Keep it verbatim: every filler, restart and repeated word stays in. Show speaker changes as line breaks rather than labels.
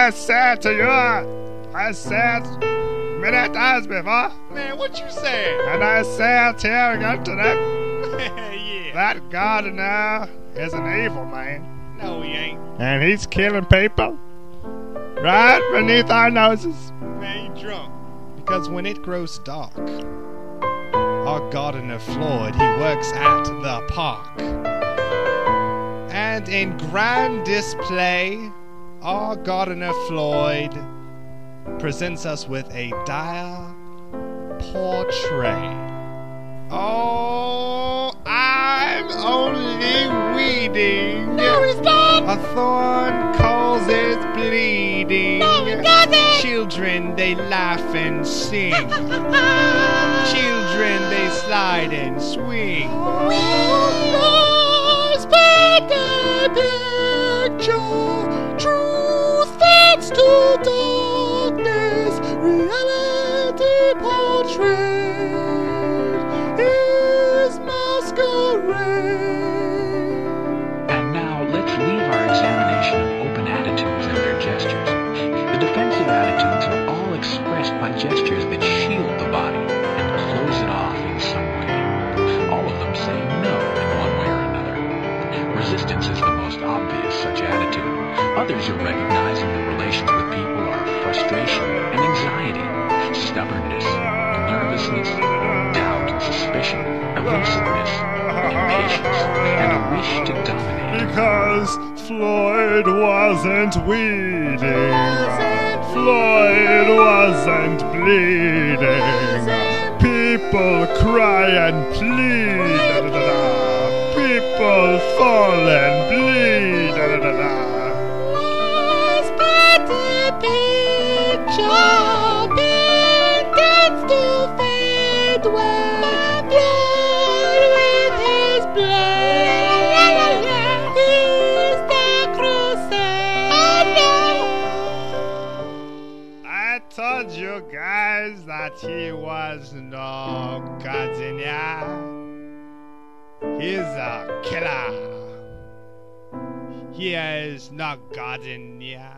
I said to you, I said many times before,
Man, what you said?
and I say it here again today,
Yeah.
that gardener is an evil man,
No, he ain't.
and he's killing people right beneath our noses.
Man, you drunk.
Because when it grows dark, our gardener Floyd, he works at the park. And in grand display, our gardener Floyd presents us with a dire portrait.
Oh, I'm only weeding.
No, he's not.
A thorn causes bleeding.
No, he doesn't.
Children, they laugh and sing. Children, they slide and swing.
We lost the picture. Truth fades to darkness. Reality portrayed is masquerade.
And now let's leave our examination of open attitudes and their gestures. The defensive attitudes are all expressed by gestures that shield the body and close it off in some way. All of them say no in one way or another. Resistance is the most obvious such attitude. Others you'll recognize in your relations with people are frustration and anxiety, stubbornness, nervousness, doubt and suspicion, elusiveness, impatience, and a wish to dominate.
Because Floyd wasn't weeding. Floyd wasn't bleeding. People cry and plead. Da, da, da, da. People fall and bleed. Da, da, da, da.
Lost but the picture begins to fade away. Blood with his blood is the crusade.
I told you guys that he was no gardener. He's a killer. He is no gardener.